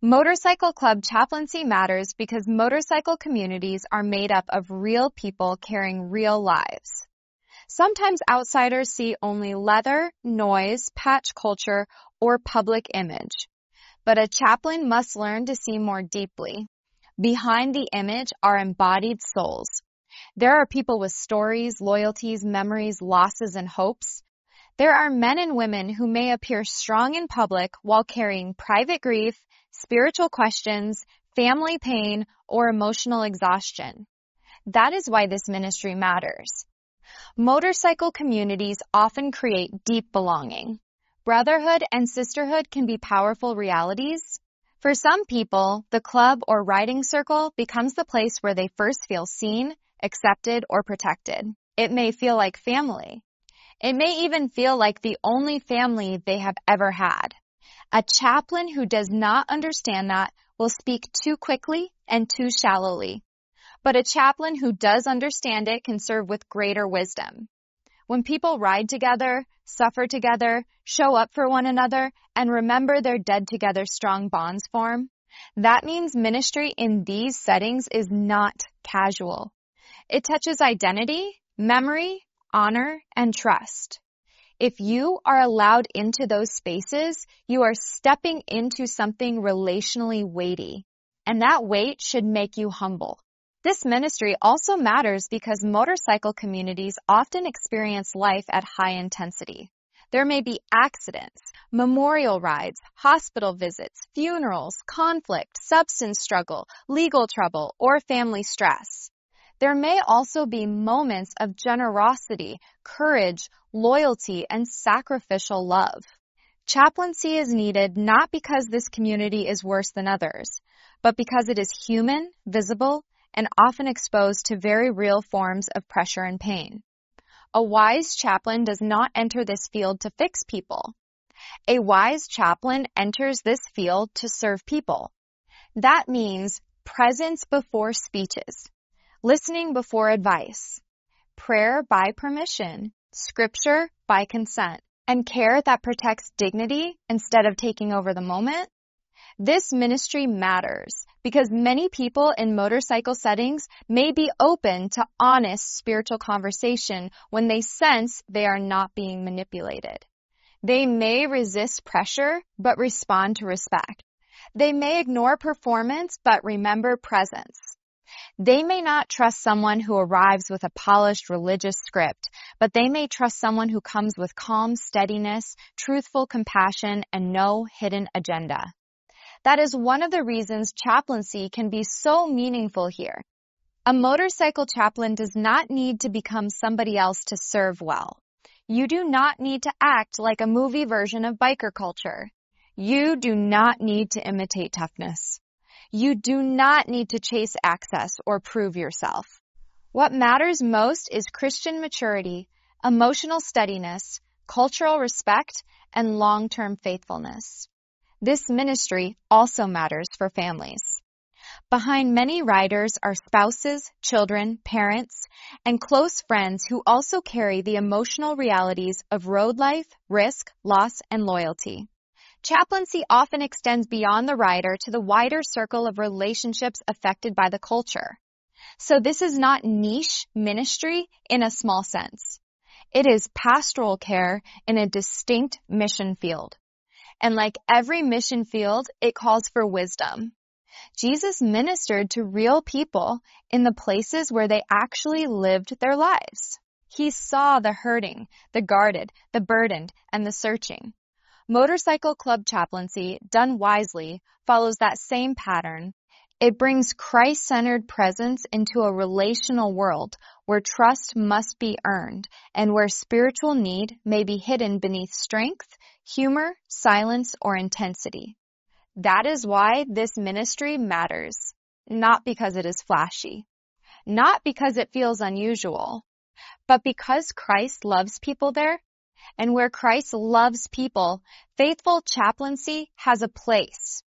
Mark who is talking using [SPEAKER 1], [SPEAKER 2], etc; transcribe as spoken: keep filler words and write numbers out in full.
[SPEAKER 1] Motorcycle Club chaplaincy matters because motorcycle communities are made up of real people carrying real lives. Sometimes outsiders see only leather, noise, patch culture, or public image. But a chaplain must learn to see more deeply. Behind the image are embodied souls. There are people with stories, loyalties, memories, losses, and hopes. There are men and women who may appear strong in public while carrying private grief, spiritual questions, family pain, or emotional exhaustion. That is why this ministry matters. Motorcycle communities often create deep belonging. Brotherhood and sisterhood can be powerful realities. For some people, the club or riding circle becomes the place where they first feel seen, accepted, or protected. It may feel like family. It may even feel like the only family they have ever had. A chaplain who does not understand that will speak too quickly and too shallowly. But a chaplain who does understand it can serve with greater wisdom. When people ride together, suffer together, show up for one another, and remember their dead together strong bonds form, that means ministry in these settings is not casual. It touches identity, memory, honor, and trust. If you are allowed into those spaces, you are stepping into something relationally weighty, and that weight should make you humble. This ministry also matters because motorcycle communities often experience life at high intensity. There may be accidents, memorial rides, hospital visits, funerals, conflict, substance struggle, legal trouble, or family stress. There may also be moments of generosity, courage, loyalty, and sacrificial love. Chaplaincy is needed not because this community is worse than others, but because it is human, visible, and often exposed to very real forms of pressure and pain. A wise chaplain does not enter this field to fix people. A wise chaplain enters this field to serve people. That means presence before speeches, listening before advice, prayer by permission, scripture by consent, and care that protects dignity instead of taking over the moment. This ministry matters because many people in motorcycle settings may be open to honest spiritual conversation when they sense they are not being manipulated. They may resist pressure but respond to respect. They may ignore performance but remember presence. They may not trust someone who arrives with a polished religious script, but they may trust someone who comes with calm steadiness, truthful compassion, and no hidden agenda. That is one of the reasons chaplaincy can be so meaningful here. A motorcycle chaplain does not need to become somebody else to serve well. You do not need to act like a movie version of biker culture. You do not need to imitate toughness. You do not need to chase access or prove yourself. What matters most is Christian maturity, emotional steadiness, cultural respect, and long-term faithfulness. This ministry also matters for families. Behind many riders are spouses, children, parents, and close friends who also carry the emotional realities of road life, risk, loss, and loyalty. Chaplaincy often extends beyond the rider to the wider circle of relationships affected by the culture. So this is not niche ministry in a small sense. It is pastoral care in a distinct mission field. And like every mission field, it calls for wisdom. Jesus ministered to real people in the places where they actually lived their lives. He saw the hurting, the guarded, the burdened, and the searching. Motorcycle Club chaplaincy, done wisely, follows that same pattern. It brings Christ-centered presence into a relational world where trust must be earned and where spiritual need may be hidden beneath strength, humor, silence, or intensity. That is why this ministry matters, not because it is flashy, not because it feels unusual, but because Christ loves people there. And where Christ loves people, faithful chaplaincy has a place.